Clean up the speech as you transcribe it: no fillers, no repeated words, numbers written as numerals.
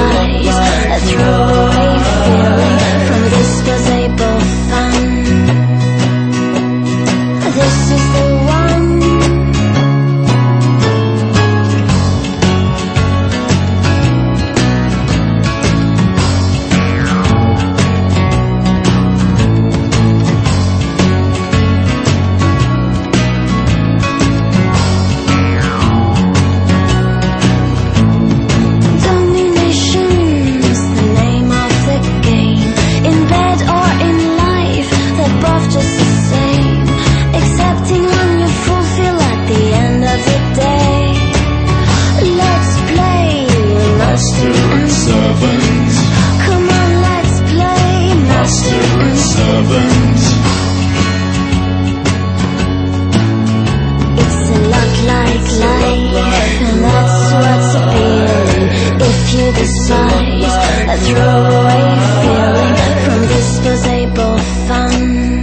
size, a throwaway feeling from disposable fun. This is the one. Domination's the name of the game. In bed or in life, they're both just the same. Accepting when you fulfill at the end of the day. Let's play master and servant. Come on, let's play master and servant. It's a lot like life, and that's what's appealing. If you decide a throwaway feeling from disposable fun.